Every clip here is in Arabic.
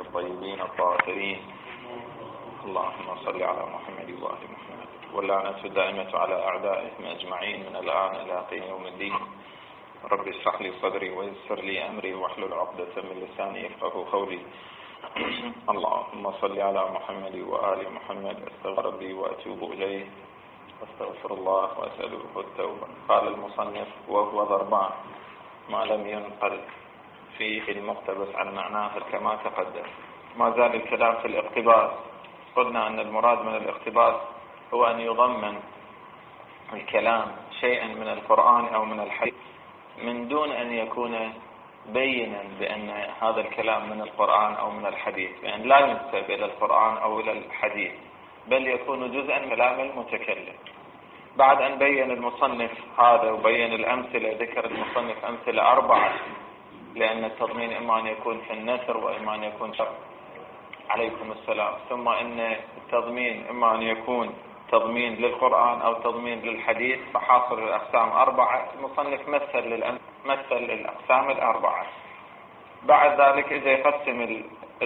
الطيبين الطاهرين. اللهم صل على محمد وآل محمد، واللعنة الدائمة على أعدائهم أجمعين من الآن إلى قيام يوم الدين. رب اشرح لي صدري ويسر لي أمري واحلل عقدة من لساني يفقهوا قولي. اللهم صل على محمد وآل محمد. أستغفر ربي وأتوب إليه، أستغفر الله وأسأله التوبة. قال المصنف: وهو ضربان ما لم ينقل فيه المقتبس عن معناه كما تقدم. ما زال الكلام في الاقتباس. قلنا أن المراد من الاقتباس هو أن يضمن الكلام شيئا من القرآن أو من الحديث من دون أن يكون بينا بأن هذا الكلام من القرآن أو من الحديث، بأن لا ينسب إلى القرآن أو إلى الحديث، بل يكون جزءا من كلام المتكلم. بعد أن بين المصنف هذا وبين الأمثلة، ذكر المصنف أمثلة 4، لأن التضمين إما أن يكون في النثر وإما أن يكون شرط عليكم السلام، ثم أن التضمين إما أن يكون تضمين للقرآن أو تضمين للحديث، فحاصل الأقسام 4. المصنف مثل الأقسام 4. بعد ذلك إذا يقسم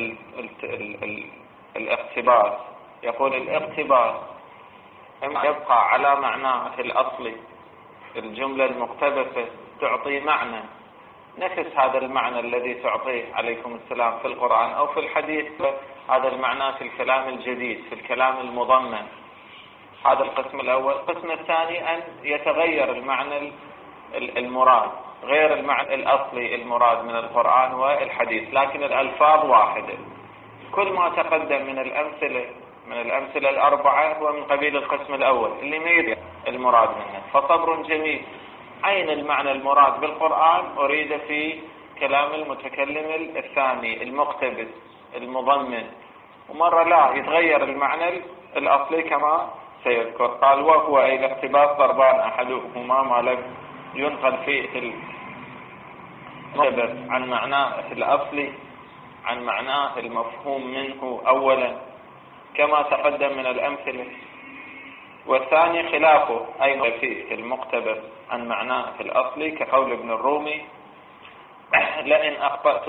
الاقتباس، يقول الاقتباس إما يبقى على معناه الأصلي، الجملة المقتبسة تعطي معنى نفس هذا المعنى الذي تعطيه عليكم السلام في القرآن أو في الحديث، هذا المعنى في الكلام الجديد، في الكلام المضمن. هذا القسم الأول. القسم الثاني أن يتغير المعنى المراد، غير المعنى الأصلي المراد من القرآن والحديث، لكن الألفاظ واحدة. كل ما تقدم من الأمثلة 4 هو من قبيل القسم الأول اللي ما يدري المراد منه. فصبر جميل، عين المعنى المراد بالقرآن أريد في كلام المتكلم الثاني المقتبس المضمن، ومرة لا يتغير المعنى الأصلي كما سيذكر. قال: وهو أي الاقتباس ضربان، أحدهما ما لم ينقل فيه المقتبس عن معناه الأصلي عن معناه المفهوم منه أولا كما تقدم من الأمثلة، والثاني خلافه أي فيه المقتبس عن معناه الأصلي كقول ابن الرومي: لئن أخطأت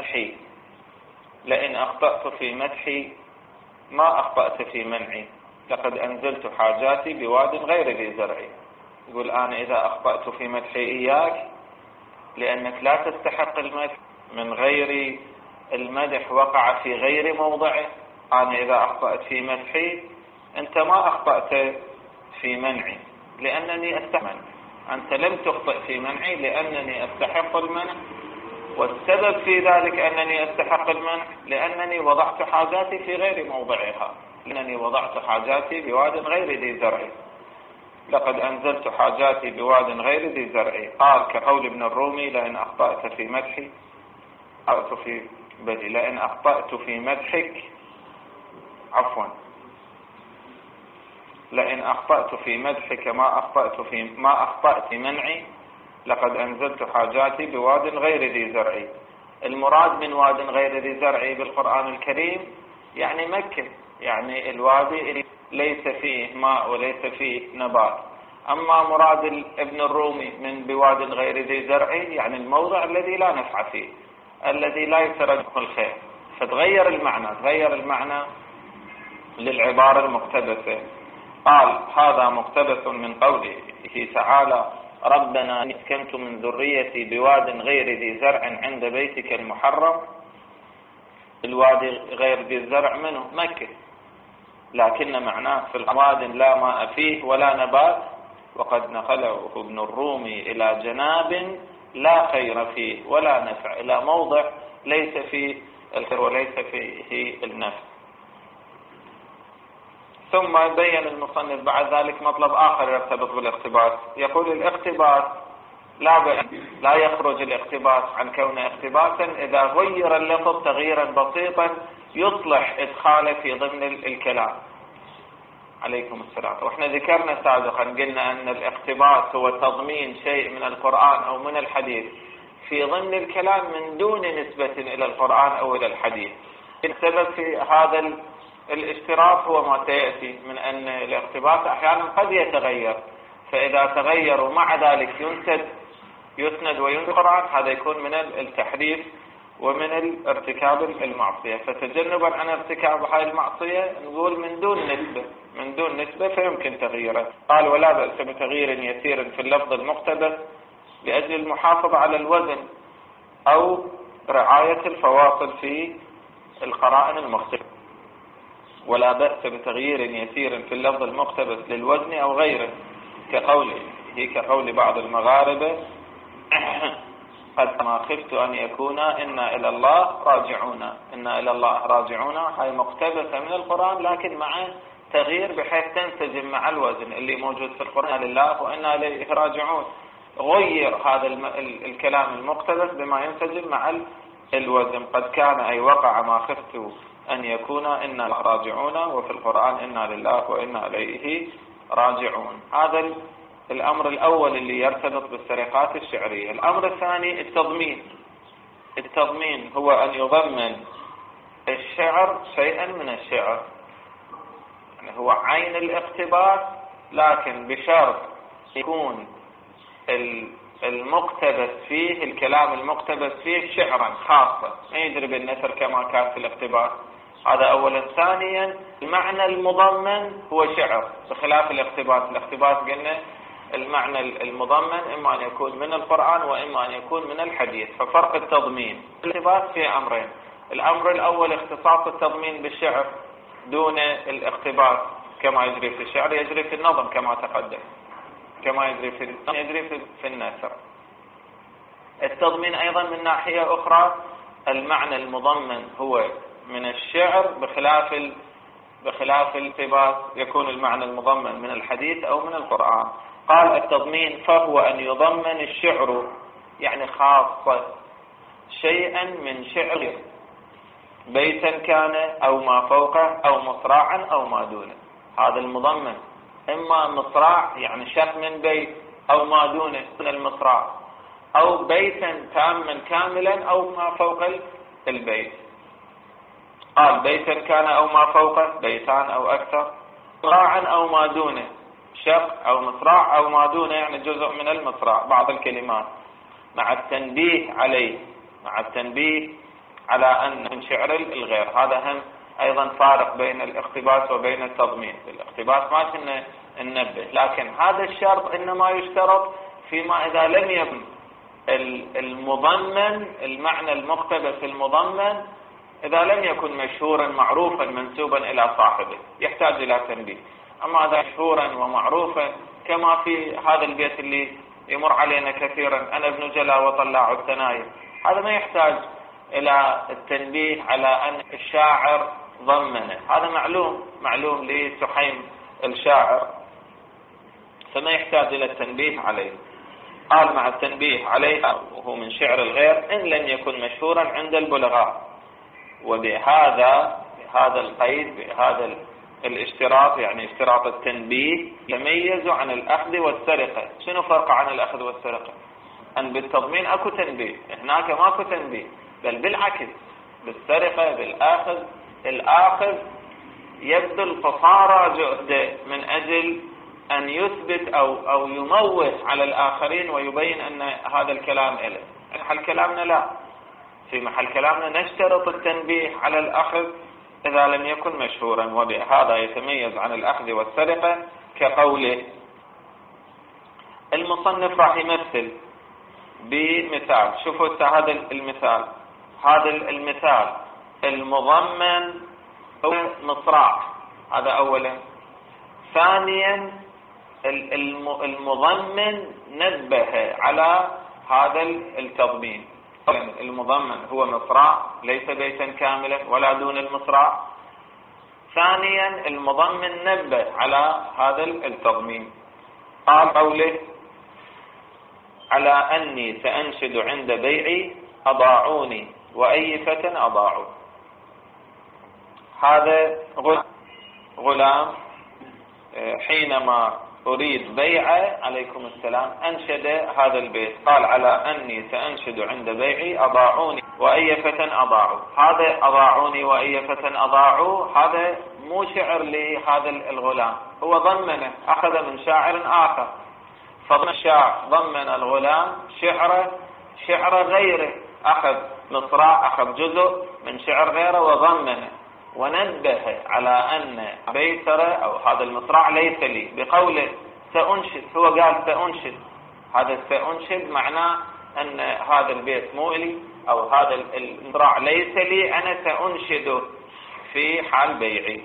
في مدحي ما أخطأت في منعي، لقد أنزلت حاجاتي بواد غير ذي زرع. يقول: أنا إذا أخطأت في مدحي إياك لأنك لا تستحق المدح، من غير المدح وقع في غير موضعه. أنا إذا أخطأت في مدحي أنت ما أخطأت في منعي لأنني أستحق. أنت لم تخطئ في منعي لأنني أستحق المنع، والسبب في ذلك أنني أستحق المنع لأنني وضعت حاجاتي في غير موضعها، لأنني وضعت حاجاتي بواد غير ذي زرع. لقد أنزلت حاجاتي بواد غير ذي زرع. قال كقول ابن الرومي: لئن أخطأت في مدحي لئن أخطأت في مدحك لئن أخطأت في مدحك ما أخطأت في منعي، لقد أنزلت حاجاتي بواد غير ذي زرع. المراد من واد غير ذي زرع بالقرآن الكريم يعني مكة، يعني الوادي ليس فيه ماء وليس فيه نبات. أما مراد ابن الرومي من بواد غير ذي زرع يعني الموضع الذي لا نفع فيه، الذي لا يترجم الخير. فتغير المعنى للعبارة المقتبسة. قال: هذا مقتبس من قوله تعالى: ربنا اسكنت من ذريتي بواد غير ذي زرع عند بيتك المحرم. الوادي غير ذي الزرع منه مكة، لكن معناه في الواد لا ماء فيه ولا نبات، وقد نقله ابن الرومي إلى جناب لا خير فيه ولا نفع، إلى موضع ليس فيه الخير وليس فيه النفع. ثم بين المصنف بعد ذلك مطلب آخر يرتبط بالاقتباس. يقول: الاقتباس لا يخرج الاقتباس عن كونه اقتباسا إذا غير اللفظ تغييرا بسيطا يصلح إدخاله في ضمن الكلام. عليكم السلام. وإحنا ذكرنا سابقا، قلنا أن الاقتباس هو تضمين شيء من القرآن أو من الحديث في ضمن الكلام من دون نسبة إلى القرآن أو إلى الحديث. السبب في هذا الاشتراك هو ما سيأتي من أن الاقتباس أحيانا قد يتغير، فإذا تغير ومع ذلك يسند وينقرأ، هذا يكون من التحريف ومن الارتكاب المعصية. فتجنبا عن ارتكاب هاي المعصية نقول من دون نسبة فيمكن تغييره. قال ولا بأس بتغيير يسير في اللفظ المقتبس لأجل المحافظة على الوزن أو رعاية الفواصل في القرائن المختلفة. ولا بأس بتغيير يسير في اللفظ المقتبس للوزن أو غيره كقول بعض المغاربة قد ما خفت أن يكون إنا إلى الله راجعون. هاي مقتبسة من القرآن لكن مع تغيير بحيث تنسجم مع الوزن اللي موجود في القرآن لله وإنا إليه راجعون. غير هذا الكلام المقتبس بما ينسجم مع الوزن. قد كان أي وقع ما خفت أن يكون إنا راجعون وفي القرآن إنا لله وإنا إليه راجعون. هذا الأمر الأول اللي يرتبط بالسرقات الشعرية. الأمر الثاني التضمين هو أن يضمن الشعر شيئا من الشعر، يعني هو عين الاقتباس لكن بشرط يكون المقتبس فيه الكلام المقتبس فيه شعرا خاصة، ما يجري بالنثر كما كان في الاقتباس. هذا أولا. ثانيا المعنى المضمن هو شعر بخلاف الاقتباس قلنا المعنى المضمن إما أن يكون من القرآن وإما أن يكون من الحديث. ففرق التضمين الاقتباس في أمرين. الأمر الأول اختصاص التضمين بالشعر دون الاقتباس كما يجري في الشعر، يجري في النظم كما تقدم، كما يجري في النثر. التضمين أيضا من ناحية أخرى المعنى المضمن هو من الشعر بخلاف الاقتباس يكون المعنى المضمن من الحديث أو من القرآن. قال التضمين فهو أن يضمن الشعر يعني خاصة شيئا من شعر بيتا كان أو ما فوقه أو مصراعا أو ما دونه. هذا المضمن إما مصراع يعني شق من بيت أو ما دونه من المصراع، أو بيتا تاما كاملا أو ما فوق البيت. قال بيتا كان أو ما فوقه بيتان أو أكثر، مصراعا أو ما دونه شق أو مصراع أو ما دونه يعني جزء من المصراع بعض الكلمات، مع التنبيه على أن من شعر الغير. هذا هم أيضا فارق بين الاقتباس وبين التضمين. الاقتباس ما كنا ننبه، لكن هذا الشرط إنما يشترط فيما إذا لم يكن المضمن المعنى المقتبس المضمن إذا لم يكن مشهورا معروفا منسوبا إلى صاحبه يحتاج إلى تنبيه. أما إذا مشهورا ومعروفا كما في هذا البيت اللي يمر علينا كثيرا أنا ابن جلا وطلاع الثنايا، هذا ما يحتاج إلى التنبيه على أن الشاعر ضمنه، هذا معلوم لسحيم الشاعر، فما يحتاج إلى التنبيه عليه. قال مع التنبيه عليه وهو من شعر الغير إن لم يكن مشهورا عند البلغاء. وبهذا القيد بهذا الاشتراط يعني اشتراط التنبيه يميز عن الأخذ والسرقة. شنو فرق عن الأخذ والسرقة؟ أن بالتضمين أكو تنبيه، هناك ماكو تنبيه، بل بالعكس بالسرقة الآخذ يبذل قصارى جهده من أجل أن يثبت أو يموه على الآخرين ويبين أن هذا الكلام إله. محل كلامنا لا، في محل كلامنا نشترط التنبيه على الأخذ إذا لم يكن مشهورا، وبهذا يتميز عن الأخذ والسرقة كقوله. المصنف راح يمثل بمثال. شوفوا هذا المثال المضمن هو مصراع، هذا أولا. ثانيا المضمن نبه على هذا التضمين. المضمن هو مصراع ليس بيتا كاملا ولا دون المصراع. ثانيا المضمن نبه على هذا التضمين. قال قوله على أني سأنشد عند بيعي أضاعوني وأي فتى أضاعوا. هذا غلام حينما أريد بيعه عليكم السلام أنشد هذا البيت، قال على أني سأنشد عند بيعي أضاعوني وأي فتى أضاعوا. هذا أضاعوني وأي فتى أضاعوا هذا مو شعر لهذا الغلام، هو ضمنه أخذ من شاعر آخر، فالشاعر ضمن الغلام شعر غيره. أخذ مصراع، أخذ جزء من شعر غيره وضمنه، ونبه على أن بيتر أو هذا المصراع ليس لي بقوله سأنشد. هو قال سأنشد، هذا سأنشد معناه أن هذا البيت مو لي أو هذا المصراع ليس لي، أنا سأنشده في حال بيعي.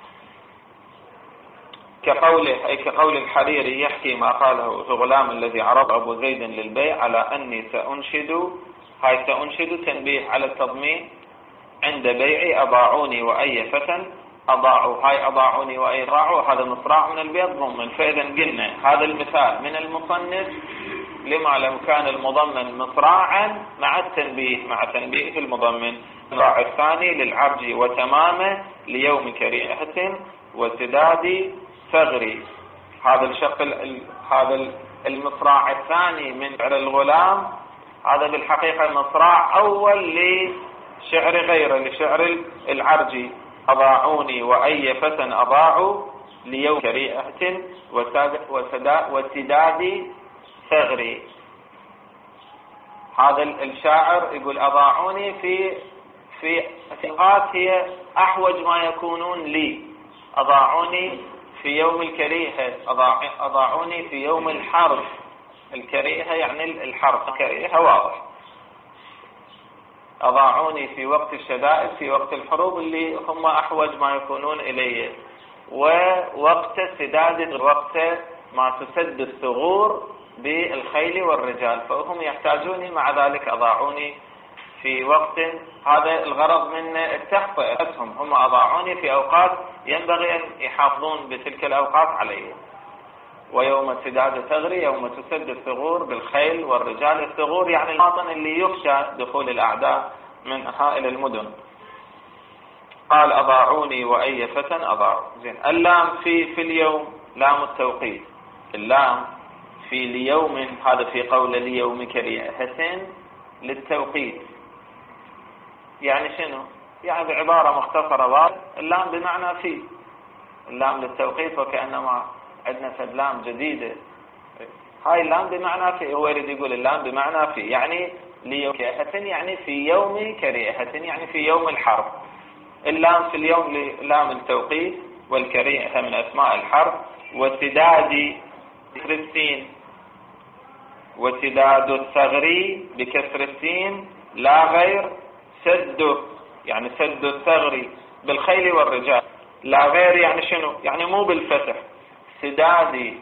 كقوله أي كقول الحريري يحكي ما قاله في غلام الذي عرض أبو زيد للبيع على أني سأنشد. هاي سأنشد تنبيه على التضمين عند بيعي أضاعوني وأي فتى أضاعوا. هاي أضاعوني وأي ضاعوا هذا مصراع من البيت ضمن. فإذا قلنا هذا المثال من المصنف لما لو كان المضمن مصراعا مع التنبيه، مع تنبيه المضمن. المصراع الثاني للعرج وتمامه ليوم كريهة وسداد ثغري. هذا الشق هذا المصراع الثاني من شعر الغلام هذا بالحقيقة مصراع أول لشعر غيره، لشعر العرجي. أضاعوني وأي فتى أضاعوا ليوم كريهة وسداد ثغري. هذا الشاعر يقول أضاعوني في أوقات هي أحوج ما يكونون لي. أضاعوني في يوم الكريهة، أضاعوني في يوم الحرب. الكريهة يعني الحرب، الكريهة واضح. أضاعوني في وقت الشدائد، في وقت الحروب اللي هم أحوج ما يكونون إليه. ووقت سداد، وقت ما تسد الثغور بالخيل والرجال، فهم يحتاجوني مع ذلك أضاعوني في وقت. هذا الغرض من التخطئة، هم أضاعوني في أوقات ينبغي أن يحافظون بتلك الأوقات عليه. ويوم سداد ثغري يوم تسد الثغور بالخيل والرجال. الثغور يعني المواطن اللي يخشى دخول الأعداء منها إلى المدن. قال أضاعوني وأي فتى أضاعوا. زين. اللام في اليوم لام التوقيت. اللام في ليوم هذا في قول ليوم كريهة للتوقيت. يعني شنو؟ يعني بعبارة مختصرة واضحة اللام بمعنى في. اللام للتوقيت وكأنما عندنا فد لام جديدة. هاي اللام بمعنى في. هو يريد يقول اللام بمعنى في، يعني ليوم كريهة يعني في يوم كريهة يعني في يوم الحرب. اللام في اليوم لام التوقيت، والكريهة من أسماء الحرب. وسداد بكسر السين، وسداد الثغري بكسر السين لا غير. سد يعني سد الثغري بالخيل والرجال، لا غير يعني شنو؟ يعني مو بالفتح. سدادي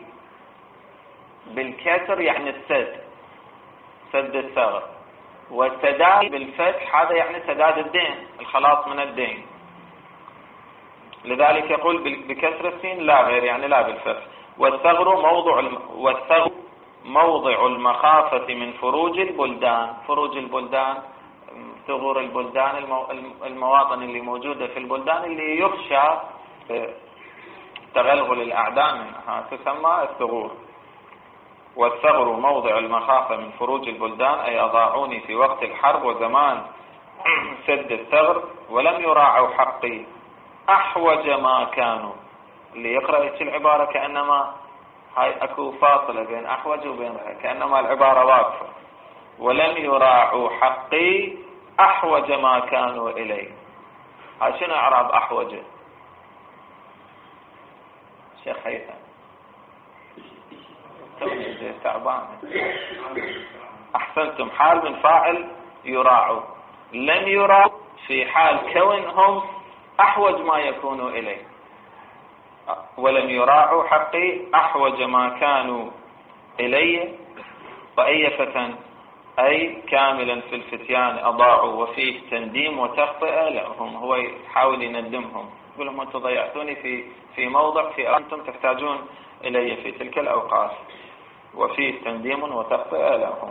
بالكسر يعني السد، سد الثغر. والسداد بالفتح هذا يعني سداد الدين، الخلاص من الدين. لذلك يقول بكسر السين لا غير يعني لا بالفتح. والثغر موضع المخافة من فروج البلدان. فروج البلدان ثغور البلدان، المواطن اللي موجودة في البلدان اللي يخشى تغلغل الأعداء منها تسمى الثغور. والثغر موضع المخافة من فروج البلدان أي أضاعوني في وقت الحرب وزمان سد الثغر ولم يراعوا حقي أحوج ما كانوا. اللي يقرأ هيك العبارة كأنما هاي أكو فاصلة بين أحوج وبين كأنما العبارة واقفة. ولم يراعوا حقي أحوج ما كانوا إليه. هاي شنو إعراب أحوج؟ شيخ هيثم تعبان. أحسنتم. حال من فاعل يراعوا. لم يراعوا في حال كونهم أحوج ما يكونوا إليه. ولم يراعوا حقي أحوج ما كانوا إليه. وأي فتى أي كاملا في الفتيان أضاعوا. وفيه تنديم وتخطئة لهم. هو يحاول يندمهم، يقول لهم أنتم ضيعتوني في موضع في أنتم تحتاجون إلي في تلك الأوقات. وفيه تنديم وتخطئة لهم.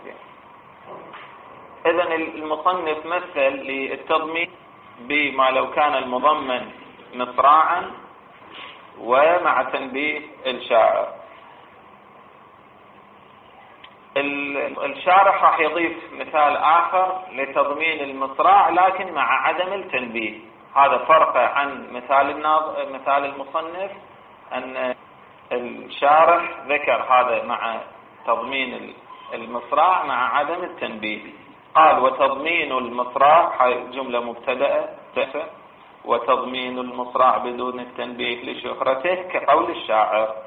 إذن المصنف مثل للتضمين بما لو كان المضمن مصراعا ومع تنبيه الشاعر. الشارح راح يضيف مثال آخر لتضمين المصراع لكن مع عدم التنبيه. هذا فرق عن مثال المصنف، أن الشارح ذكر هذا مع تضمين المصراع مع عدم التنبيه. قال وتضمين المصراع، هاي جملة مبتدأة، وتضمين المصراع بدون التنبيه لشهرته كقول الشاعر: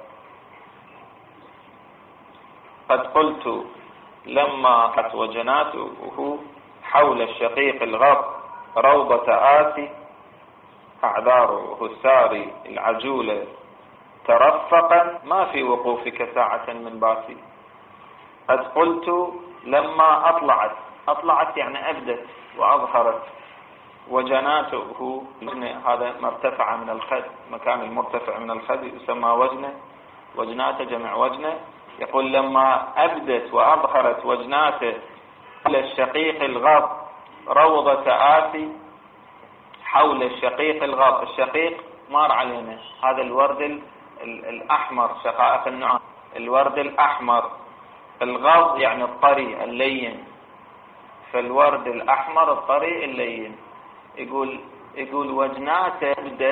قد قلت لما قت وجناته حول الشقيق الغر روضة آسي، أعذاره الساري العجول ترفقا ما في وقوفك ساعة من باسي. قد قلت لما أطلعت يعني أبدت وأظهرت، وجناته هذا ما ارتفع من الخد، مكان المرتفع من الخد يسمى وجنه، وجناته جمع وجنه. يقول لما أبدت وأظهرت وجناته حول الشقيق الغض روضة آسي، حول الشقيق الغض، الشقيق مار علينا هذا الورد الأحمر، شقائق النعام، الورد الأحمر. الغض يعني الطري اللين، فالورد الأحمر الطري اللين. يقول وجناته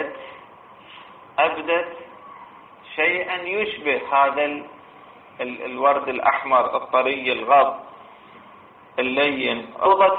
أبدت شيئا يشبه هذا الورد الأحمر الطري الغض اللين.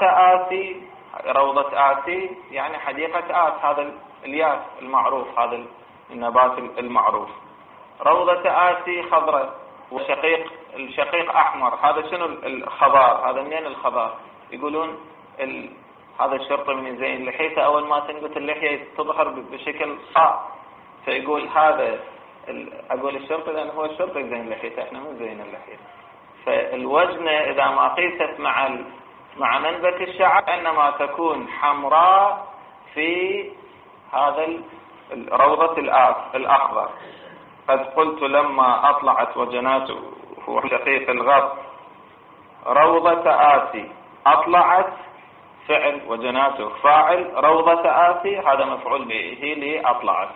روضة آسي يعني حديقة آس، هذا الياس المعروف، هذا النبات المعروف. روضة آسي خضراء، الشقيق أحمر. هذا شنو الخضار؟ هذا منين الخضار؟ يقولون هذا الشرطي من زين لحيته، أول ما تنبت اللحية تظهر بشكل صعب، فيقول هذا أقول الشرطي لأنه هو الشرطي زين لحيته، إحنا مو زين اللحية. فالوجنة إذا ما قيست مع منبت الشعر إنما تكون حمراء في هذا روضة الأخضر. قد قلت لما أطلعت وجناته هو شقيق الغض روضة آسي، أطلعت فعل وجناته فاعل، روضة آسي هذا مفعول به لأطلعت.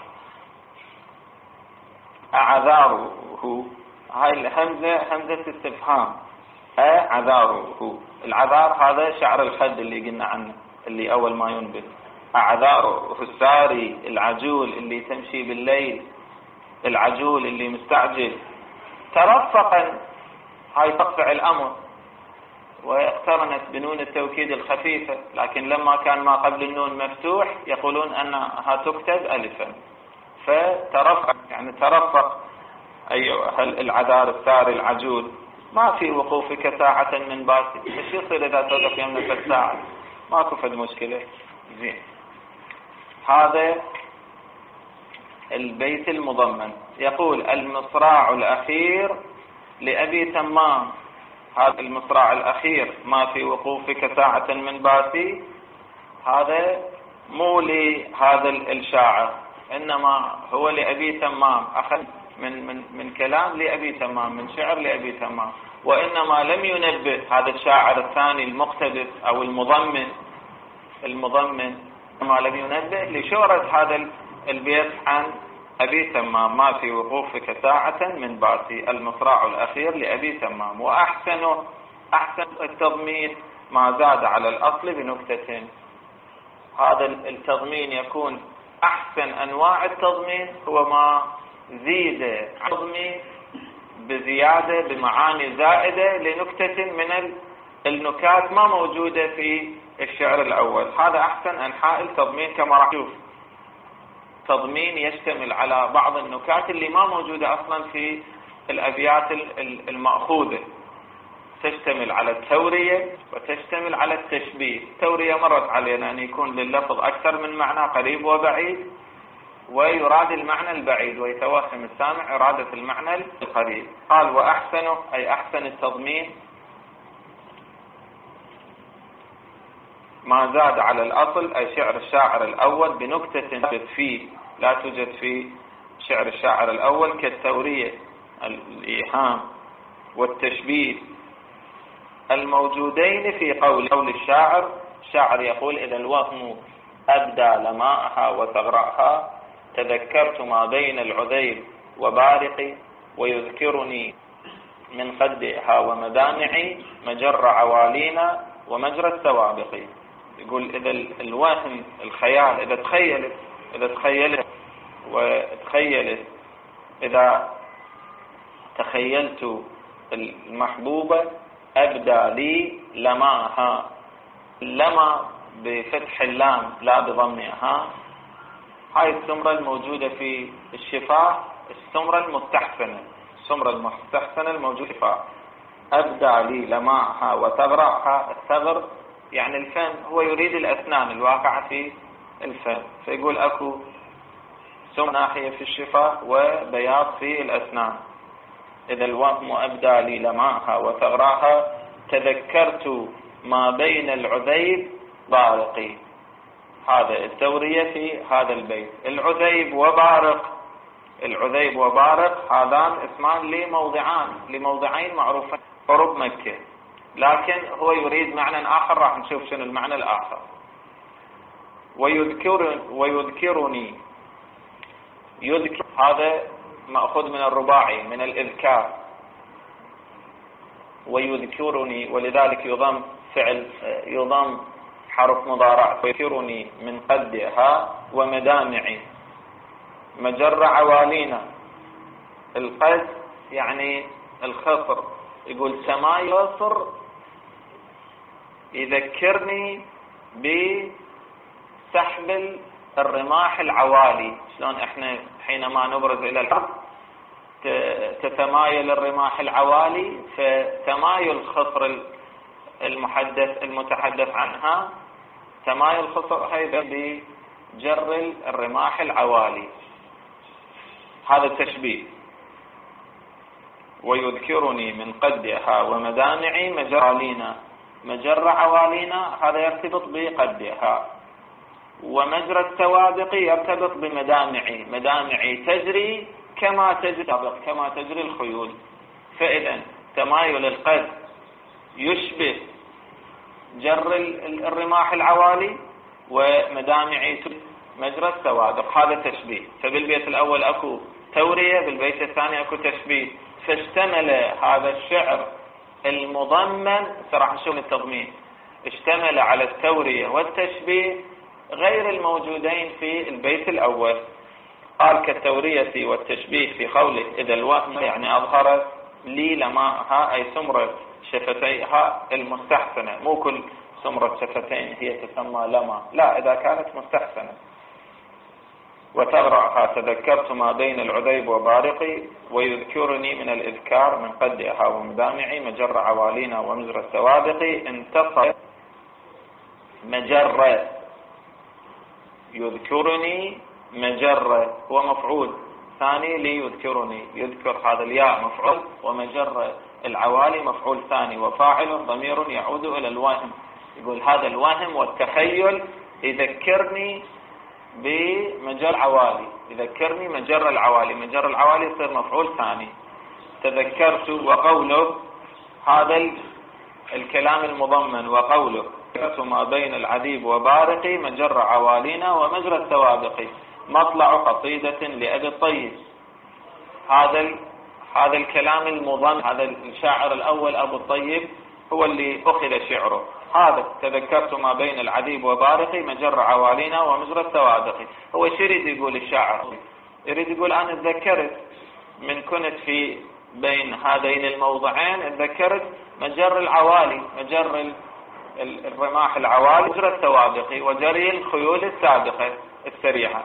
أعذاره، هاي الهمزة همزة استفهام، أعذاره. العذار هذا شعر الخد اللي قلنا عنه، اللي أول ما ينبت. أعذاره الساري العجول اللي تمشي بالليل، العجول اللي مستعجل. ترفقا، هاي تقطع الأمر واقترنت بنون التوكيد الخفيفة، لكن لما كان ما قبل النون مفتوح يقولون أنها تكتب ألفا. فترفق يعني ترفق أيها العذار الساري العجول، ما في وقوفك ساعة من باسي. ايش يصير إذا توقف يمنك الساعة؟ ماكو فد مشكلة. زين، هذا البيت المضمن. يقول المصراع الأخير لأبي تمام، هذا المصراع الأخير ما في وقوفك ساعة من باسي، هذا مو لهذا الشاعر، إنما هو لأبي تمام، أخذ من كلام لأبي تمام، من شعر لأبي تمام. وإنما لم ينبه هذا الشاعر الثاني المقتبس أو المضمن ما لم ينبه لشهرة هذا البيت عن أبي تمام، ما في وقوفك ساعة من باسي، المصراع الأخير لأبي تمام. وأحسن التضمين ما زاد على الأصل بنكتة. هذا التضمين يكون أحسن أنواع التضمين هو ما زيد تضمين بزيادة بمعاني زائدة لنكتة من النكات ما موجودة في الشعر الأول. هذا أحسن أنحاء التضمين، كما راح نشوف تضمين يشتمل على بعض النكات اللي ما موجودة أصلا في الأبيات المأخوذة، تشتمل على التورية وتشتمل على التشبيه. التورية مرت علينا أن يكون لللفظ أكثر من معنى قريب وبعيد، ويراد المعنى البعيد ويتوهم السامع إرادة المعنى القريب. قال وأحسنه أي أحسن التضمين ما زاد على الأصل، أي شعر الشاعر الأول بنكتة فيه لا توجد في شعر الشاعر الأول، كالتورية الإيهام والتشبيه الموجودين في قول الشاعر. الشاعر يقول إذا الوهم أبدى لماءها وثغرها تذكرت ما بين العذيب وبارقي ويذكرني من خدها ومدامعي مجر عوالينا ومجرى السوابق. يقول إذا الوهم الخيال إذا تخيلت المحبوبة أبدى لي لماها، لما بفتح اللام لا بضمها، هاي السمرة الموجودة في الشفاه السمرة المستحسنة، السمرة المستحسنة الموجودة في الشفاه. أبدى لي لماعها وثغرها. الثغر يعني الفم، هو يريد الأسنان الواقعة في الفم، فيقول أكو سمرة ناحية في الشفاه وبياض في الأسنان. إذا الوهم أبدى لي لماعها وثغرها تذكرت ما بين العذيب بارقي. هذا التورية في هذا البيت. العذيب وبارق، العذيب وبارق هذان اسمان لموضعين معروفين قرب مكة، لكن هو يريد معنى آخر، راح نشوف شنو المعنى الآخر. ويذكرني، يذكر هذا مأخوذ من الرباعي من الإذكار. ويذكرني، ولذلك يضم فعل، يضم حرف مضارع. ويذكرني من قدها ومدامعي مجر عوالينا. القد يعني الخصر، يقول سماي يصر يذكرني بسحب الرماح العوالي. شلون احنا حينما نبرز الى الحرب تتمايل الرماح العوالي، فتمايل خصر المتحدث عنها، تمايل خصر هذا بجر الرماح العوالي، هذا التشبيه. ويذكرني من قدها ومدامعي مجر عوالينا. مجر عوالينا هذا يرتبط بقدها، ومجرى السوابق يرتبط بمدامعي. مدامعي تجري كما تجري الخيول. فإذا تمايل القد يشبه جر الرماح العوالي، ومدامعي مجرى السوابق، هذا تشبيه. فبالبيت الأول أكو تورية، بالبيت الثاني أكو تشبيه. فاشتمل هذا الشعر المضمن، راح نشوف التضمين، اشتمل على التورية والتشبيه غير الموجودين في البيت الأول. قال كالتورية والتشبيه في قوله إذا الوهم يعني أظهرت لي لماءها، أي سمرة شفتيها المستحسنة. مو كل سمرة شفتين هي تسمى لما، لا، إذا كانت مستحسنة. وتغرعها تذكرت ما بين العذيب وبارقي. ويذكرني من الإذكار من قدها ومدامعي مجر عوالينا ومجرى السوابق. انتصر مجرة، يذكرني مجرة هو مفعول ثاني ليذكرني. يذكر هذا الياء مفعول، ومجر العوالي مفعول ثاني، وفاعل ضمير يعود إلى الوهم. يقول هذا الوهم والتخيل يذكرني بمجر عوالي، يذكرني مجر العوالي. مجر العوالي يصير مفعول ثاني. تذكرت وقوله هذا الكلام المضمن. وقوله تذكرت ما بين العذيب وبارقي مجر عوالينا ومجرى السوابق. مطلع قصيدة لأبي الطيب. هذا الكلام المضمن، هذا الشاعر الأول أبو الطيب هو اللي أخذ شعره. هذا تذكرت ما بين العذيب وبارقي مجر عوالينا ومجرى السوابق. هو شو يريد يقول الشاعر؟ يريد يقول أنا تذكرت من كنت في بين هذين الموضعين، تذكرت مجر العوالي، مجر الرماح العوالي، مجرى السوابق، وجري الخيول السابقة السريعة.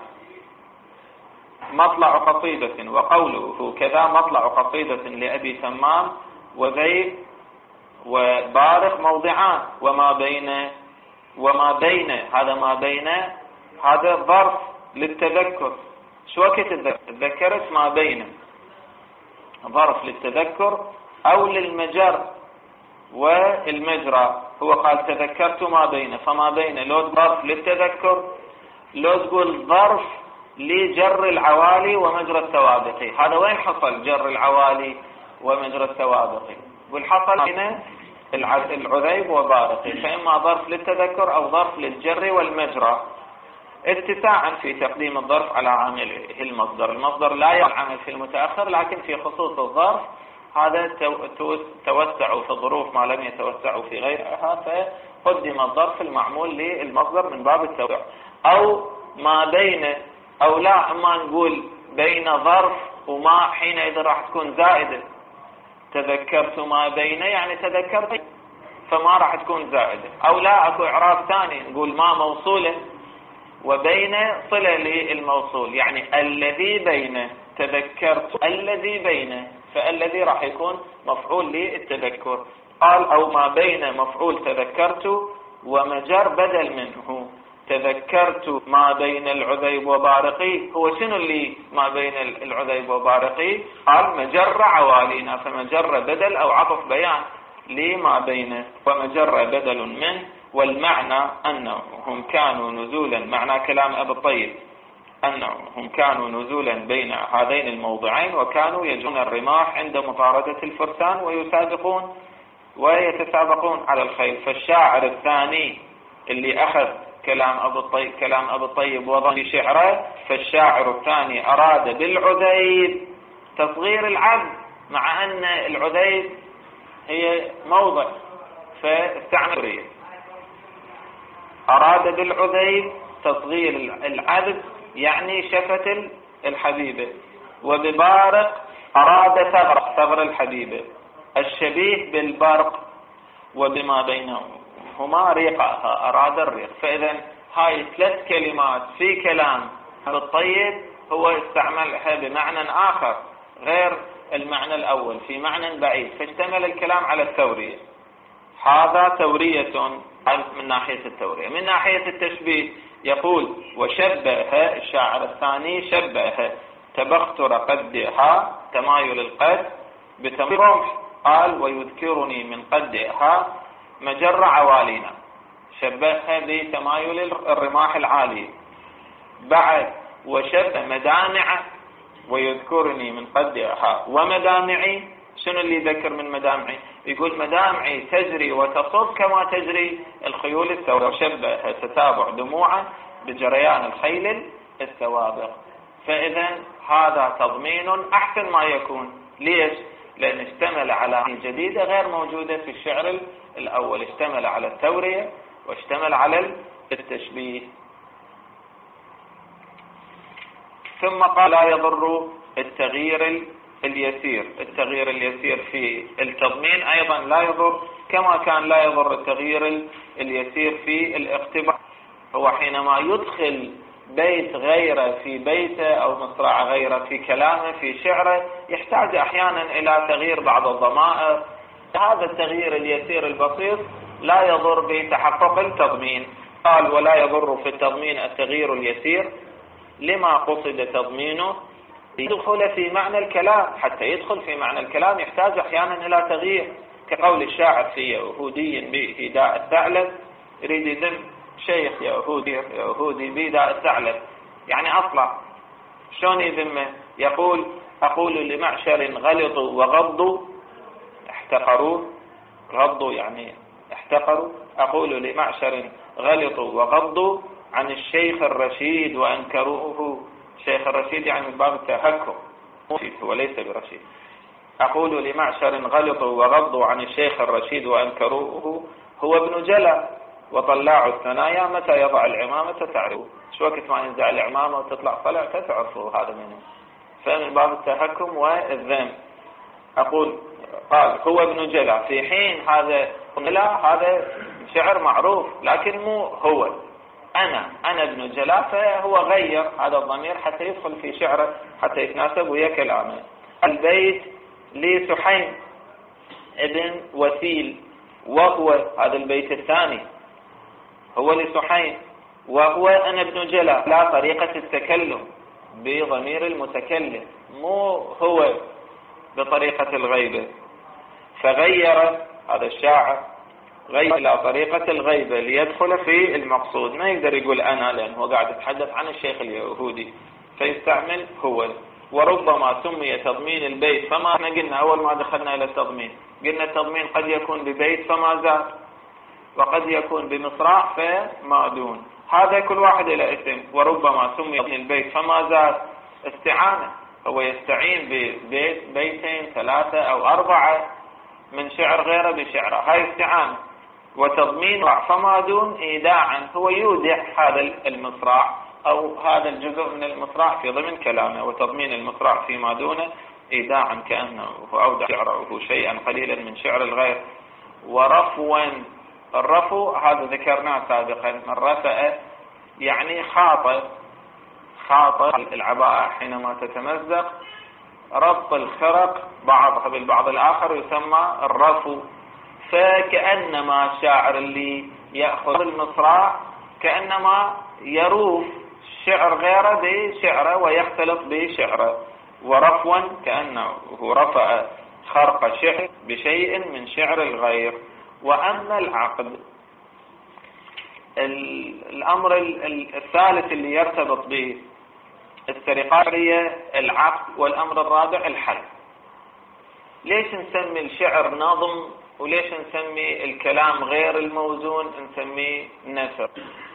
مطلع قصيدة. وقوله كذا مطلع قصيدة لأبي تمام وذيب وبارق موضعان. وما بين هذا ما بين هذا ظرف للتذكر. شو وقت تذكرت ما بين، ظرف للتذكر أو للمجر والمجرى. هو قال تذكرت ما بين، فما بين لو ظرف للتذكر، لو تقول ظرف لجر العوالي ومجرى السوابق. هذا وين حصل جر العوالي ومجرى السوابق؟ والحصل بين العذيب وبارقي، فإما ظرف للتذكر أو ظرف للجر والمجرى، اتساعا في تقديم الظرف على عامله المصدر. المصدر لا يعمل في المتأخر، لكن في خصوص الظرف هذا توسعوا في الظروف ما لم يتوسعوا في غيرها، فقدم الظرف المعمول للمصدر من باب التوسع. أو ما بين، أو لا، اما نقول بين ظرف وما، حينئذ راح تكون زائدة. تذكرت ما بين يعني تذكرت، فما راح تكون زائدة. أو لا أكو إعراب ثاني نقول ما موصولة وبين صلة للموصول، يعني الذي بينه تذكرت الذي بينه، فالذي راح يكون مفعول للتذكر. قال أو ما بين مفعول تذكرت ومجر بدل منه. تذكرت ما بين العذيب وبارقي، هو شنو اللي ما بين العذيب وبارقي؟ قال مجر عوالينا، فمجر بدل أو عطف بيان لما بينه، ومجر بدل منه. والمعنى أنهم كانوا نزولا، معنى كلام أبي الطيب أنهم كانوا نزولا بين هذين الموضعين، وكانوا يجرون الرماح عند مطاردة الفرسان ويتسابقون على الخيل. فالشاعر الثاني اللي أخذ كلام أبي الطيب وضع في شعره، فالشاعر الثاني أراد بالعذيب تصغير العبد، مع أن العذيب هي موضع، فاستعمل أراد بالعذيب تصغير العبد يعني شفة الحبيبة، وببارق أراد ثغر الحبيبة الشبيه بالبرق، وبما بينهما ريقها أراد الريق. فإذا هاي 3 كلمات في كلام أبي الطيب هو استعملها بمعنى آخر غير المعنى الأول، في معنى بعيد، فاشتمل الكلام على التورية. هذا تورية من ناحية التورية. من ناحية التشبيه يقول وشبه الشاعر الثاني شبه تبختر قدها، تمايل القد بتمايل الرمح، قال ويذكرني من قدها مجر عوالينا، شبهها بتمايل الرماح العالي. بعد وشبه مدامع ويذكرني من قدها ومدامعي، شنو اللي يذكر من مدامعي؟ يقول مدامعي تجري وتصب كما تجري الخيول الثورة، وشبه تتابع دموعه بجريان الخيل السوابق. فإذا هذا تضمين أحسن ما يكون. ليش؟ لأن اشتمل على جديدة غير موجودة في الشعر الأول، اشتمل على التورية واشتمل على التشبيه. ثم قال لا يضر التغيير اليسير. التغيير اليسير في التضمين أيضا لا يضر، كما كان لا يضر التغيير اليسير في الاقتباس. هو حينما يدخل بيت غيره في بيته أو مصرع غيره في كلامه في شعره، يحتاج أحيانا إلى تغيير بعض الضمائر. هذا التغيير اليسير البسيط لا يضر بتحقق التضمين. قال ولا يضر في التضمين التغيير اليسير لما قصد تضمينه، يدخل في معنى الكلام. حتى يدخل في معنى الكلام يحتاج أحيانا إلى تغيير، كقول الشاعر في يهودي بإهداء الثعلب، يريد يذم شيخ يهودي بإهداء الثعلب، يعني أصلا شلون يذمه؟ يقول أقول لمعشر غلطوا وغضوا احتقروا، غضوا يعني احتقروا، أقول لمعشر غلطوا وغضوا عن الشيخ الرشيد وأنكروه. الشيخ الرشيد يعني من باب التهكم، هو ليس برشيد. أقول لمعشر غلطوا وغضوا عن الشيخ الرشيد وأنكروه هو ابن جلا وطلاع الثنايا متى يضع العمامة تعرفوا. شو وقت ما ينزع العمامة وتطلع طلع تعرفوا هذا منه، فمن باب التهكم والذم. أقول قال هو ابن جلا، في حين هذا هذا شعر معروف، لكن مو هو. أنا ابن جلا، فهو غير هذا الضمير حتى يدخل في شعره حتى يتناسب ويا كلامه. البيت لسحيم ابن وثيل، وهو هذا البيت الثاني هو لسحيم، وهو أنا ابن جلا. لا طريقة التكلم بضمير المتكلم، مو هو بطريقة الغيبة. فغير هذا الشاعر غير إلى طريقة الغيبة ليدخل في المقصود. ما يقدر يقول أنا لأنه هو قاعد يتحدث عن الشيخ اليهودي، فيستعمل هو. وربما سمي تضمين البيت، فما احنا قلنا أول ما دخلنا إلى التضمين قلنا التضمين قد يكون ببيت فما زاد، وقد يكون بمصراع فما دون. هذا كل واحد إلى اسم. وربما سمي البيت فما زاد استعانة، هو يستعين ببيتين 3 أو 4 من شعر غيره بشعره، هاي استعانة. وتضمين فما دون إيداعا، هو يودع هذا المصراع أو هذا الجزء من المصراع في ضمن كلامه. وتضمين المصراع فيما دونه إيداعا كأنه أودع شعره شيئا قليلا من شعر الغير. ورفوا. الرفو هذا ذكرناه سابقا، من رفأ يعني خاطئ العباءة حينما تتمزق، ربط الخرق بعضها بالبعض الآخر يسمى الرفو. فكأنما الشاعر اللي يأخذ المصراع كأنما يروف شعر غيره بشعره ويختلط بشعره. ورفوا كأنه رفع خرق شعر بشيء من شعر الغير. وأما العقد، الأمر الثالث اللي يرتبط بالسرقات هي العقد، والأمر الرابع الحلف. ليش نسمي الشعر نظم وليش نسمي الكلام غير الموزون نسميه نثر؟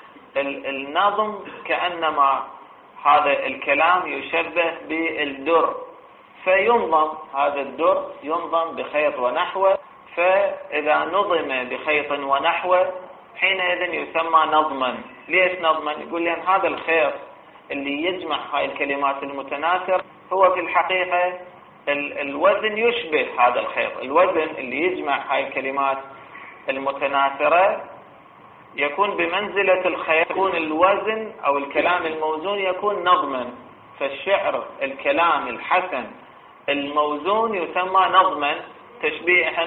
النظم كأنما هذا الكلام يشبه بالدر، فينظم هذا الدر ينظم بخيط ونحوه، فإذا نظم بخيط ونحوه حينئذ يسمى نظما. ليش نظما؟ يقول لأن هذا الخيط اللي يجمع هاي الكلمات المتناثرة هو في الحقيقة الوزن يشبه هذا الخيط. الوزن اللي يجمع هاي الكلمات المتناثرة يكون بمنزلة الخيط، يكون الوزن أو الكلام الموزون يكون نظما. فالشعر الكلام الحسن الموزون يسمى نظما تشبيها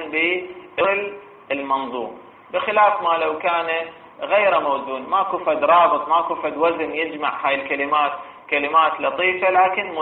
بالمنظوم، بخلاف ما لو كان غير موزون، ماكو فد رابط، ماكو فد وزن يجمع هاي الكلمات، كلمات لطيفة لكن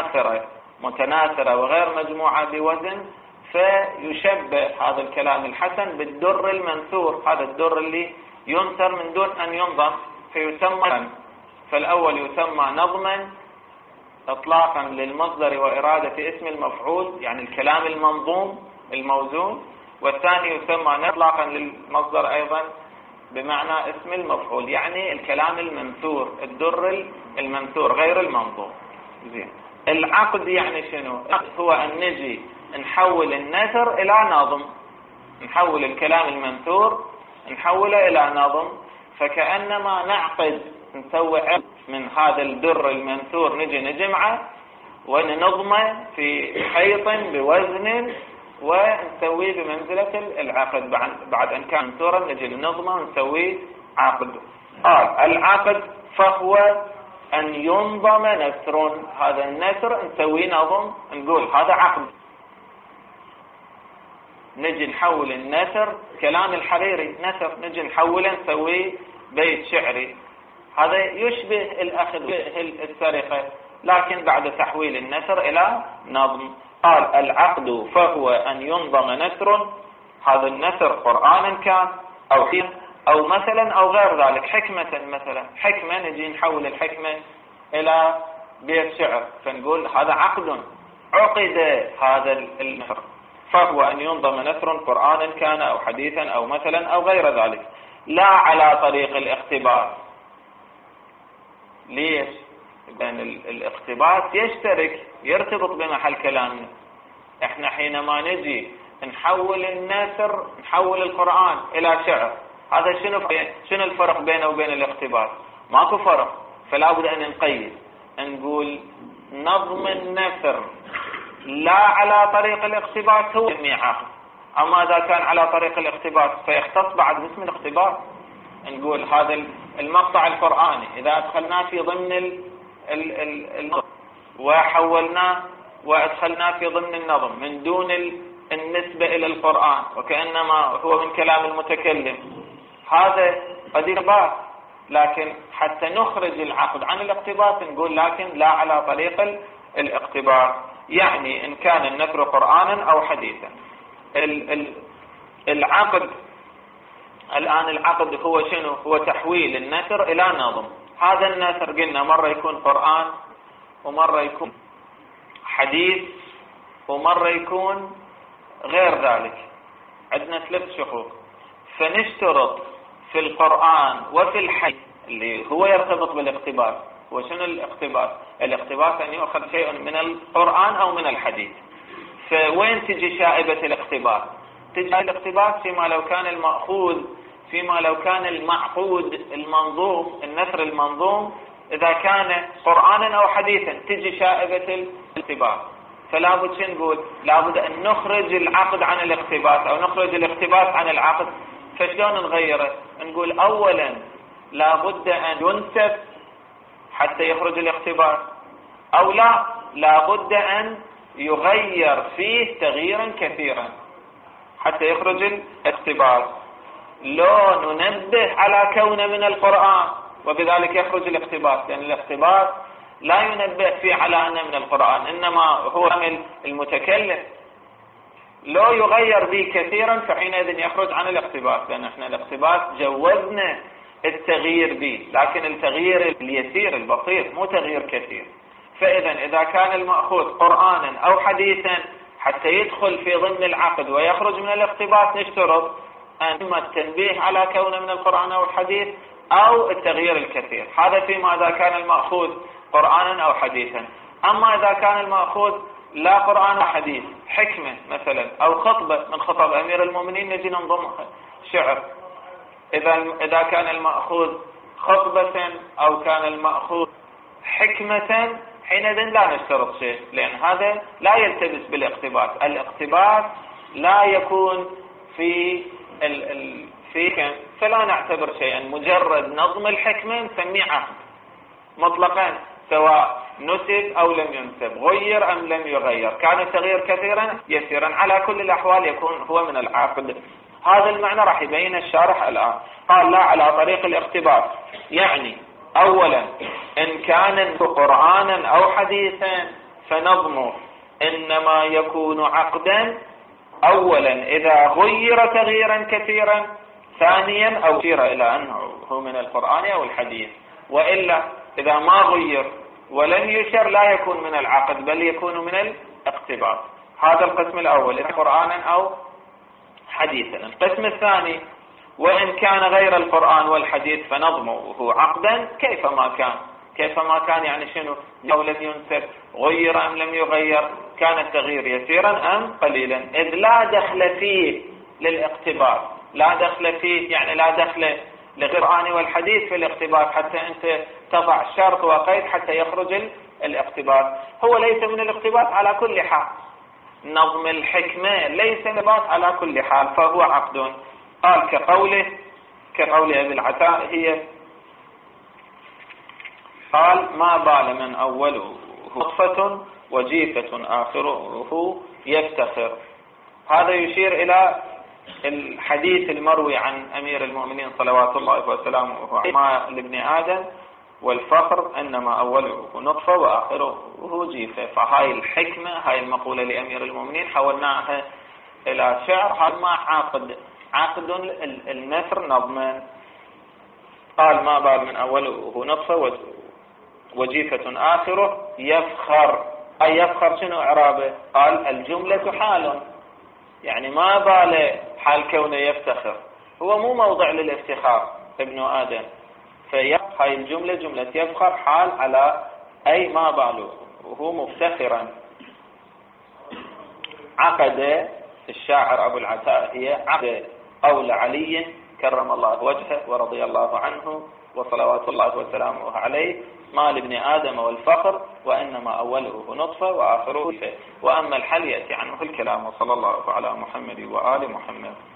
متناثرة وغير مجموعة بوزن، فيشبه هذا الكلام الحسن بالدر المنثور، هذا الدر اللي ينثر من دون أن ينظم فيسمى. فالأول يسمى نظما إطلاقا للمصدر وإرادة اسم المفعول، يعني الكلام المنظوم الموزون، والثاني يسمى إطلاقا للمصدر أيضا بمعنى اسم المفعول، يعني الكلام المنثور، الدر المنثور غير المنظوم. زين. العقد يعني شنو؟ هو أن نجي نحول النثر إلى نظم، نحول الكلام المنثور نحوله إلى نظم. فكأنما نعقد، نسوي عقد من هذا الدر المنثور، نجي نجمعه وننظمه في خيط بوزن ونسويه بمنزلة العقد. بعد أن كان منثورا نجي ننظمه ونسويه عقد. العقد فهو أن ينظم نثر، هذا النثر نسويه نظم، نقول هذا عقد. نجي نحول النثر، كلام الحريري نثر، نجي نحوله نسويه بيت شعري، هذا يشبه الأخذ السرقة لكن بعد تحويل النثر إلى نظم. قال العقد فهو أن ينظم نثر، هذا النثر قرآنا كان أو مثلا أو غير ذلك، حكمة مثلا، حكمة نجي نحول الحكمة إلى بيت شعر فنقول هذا عقد، عقد هذا النثر. فهو أن ينظم نثر قرآنا كان أو حديثا أو مثلا أو غير ذلك، لا على طريق الاقتباس. ليش؟ لأن الاقتباس يرتبط بمحل كلامنا. احنا حينما نجي نحول النثر، نحول القرآن إلى شعر، هذا شنو الفرق بينه وبين الاقتباس؟ ماكو فرق. فلا بد أن نقيد، نقول نظم النثر لا على طريق الاقتباس هو عقد. أما إذا كان على طريق الاقتباس فيختص بعد باسم الاقتباس. نقول هذا المقطع القرآني إذا أدخلناه في ضمن النظم وحولناه وأدخلناه في ضمن النظم من دون النسبة إلى القرآن وكأنما هو من كلام المتكلم، هذا قد يقبل. لكن حتى نخرج العقد عن الاقتباس نقول لكن لا على طريق الاقتباس، يعني إن كان النثر قرآنا أو حديثا. العقد الآن، العقد هو شنو؟ هو تحويل النثر إلى نظم. هذا النثر قلنا مرة يكون قرآن ومرة يكون حديث ومرة يكون غير ذلك، عندنا 3 شقوق. فنشترط في القرآن وفي الحديث اللي هو يرتبط بالاقتباس. وشنو الاقتباس؟ الاقتباس أن يؤخذ شيء من القرآن أو من الحديث. فوين تجي شائبة الاقتباس؟ تجي الاقتباس فيما لو كان المأخوذ، فيما لو كان المعقود المنظوم، النثر المنظوم إذا كان قرآنا أو حديثا تجي شائبة الاقتباس. فلا بد شو نقول؟ لابد أن نخرج العقد عن الاقتباس أو نخرج الاقتباس عن العقد. فشلون نغيره؟ نقول أولا لابد أن ينسب حتى يخرج الاقتباس، أو لابد أن يغير فيه تغييرا كثيرا حتى يخرج الاقتباس. لو ننبه على كونه من القرآن وبذلك يخرج الاقتباس، لأن الاقتباس لا ينبه فيه على أنه من القرآن، إنما هو من المتكلم. لو يغير به كثيرا فحينئذ يخرج عن الاقتباس، لأن احنا الاقتباس جوزنا التغيير به، لكن التغيير اليسير البسيط مو تغيير كثير. فإذا إذا كان المأخوذ قرآنا أو حديثا حتى يدخل في ضمن العقد ويخرج من الاقتباس نشترط أن التنبيه على كونه من القرآن أو الحديث أو التغيير الكثير. هذا فيما إذا كان المأخوذ قرآنا أو حديثا. أما إذا كان المأخوذ لا قرآن ولا حديث، حكمة مثلا أو خطبة من خطب أمير المؤمنين، نجي ننظمها شعر. إذا كان المأخوذ خطبة أو كان المأخوذ حكمة حينئذ لا نشترط شيء، لأن هذا لا يلتبس بالاقتباس. الاقتباس لا يكون في فلا نعتبر شيئا، مجرد نظم الحكمة نسميه عقد مطلقا، سواء نسب أو لم ينسب، غير أم لم يغير، كان التغيير كثيرا يسيرا، على كل الأحوال يكون هو من العقد. هذا المعنى راح يبين الشارح الآن. قال لا على طريق الاقتباس، يعني أولا إن كان قرآنا أو حديثا فنظمه إنما يكون عقدا أولا إذا غير تغييرا كثيرا، ثانيا أو أشير إلى أنه هو من القرآن أو الحديث، وإلا إذا ما غير ولم يشر لا يكون من العقد بل يكون من الاقتباس. هذا القسم الأول إذا قرآنا أو حديثا. القسم الثاني وإن كان غير القرآن والحديث فنظمه عقدا كيفما كان يعني شنو؟ لو لم ينسب، غير أم لم يغير، كان التغيير يسيرا أم قليلا، إذ لا دخل فيه للاقتباس، لا دخل فيه يعني لا دخل للقرآن والحديث في الاقتباس حتى أنت تضع شرط وقيد حتى يخرج الاقتباس. هو ليس من الاقتباس على كل حال، نظم الحكمة ليس الاقتباس على كل حال، فهو عقد. قال كقول أبي العتاهية قال ما بال من أوله نطفة وجيفة آخره يفتخر. هذا يشير إلى الحديث المروي عن أمير المؤمنين صلوات الله وسلامه عليه ما لابن آدم والفخر إنما أوله نطفة وآخره جيفة. فهاي الحكمة، هاي المقولة لأمير المؤمنين حولناها إلى شعر. هذا ما عقد النثر نظما. قال ما بال من أوله نطفة وجيفة آخره يفخر. أي يفخر شنو إعرابه؟ قال الجملة حال، يعني ما بال حال كونه يفتخر، هو مو موضع للافتخار ابن آدم، هاي الجملة جملة يفخر حال على أي ما باله وهو مفتخرا. عقد الشاعر أبو العتاهية عقد قول علي كرم الله وجهه ورضي الله عنه وصلوات الله وسلامه عليه ما لابن آدم والفخر وإنما أوله نطفة وآخره. وأما الحل يأتي عنه الكلام. وصلى الله على محمد وآل محمد.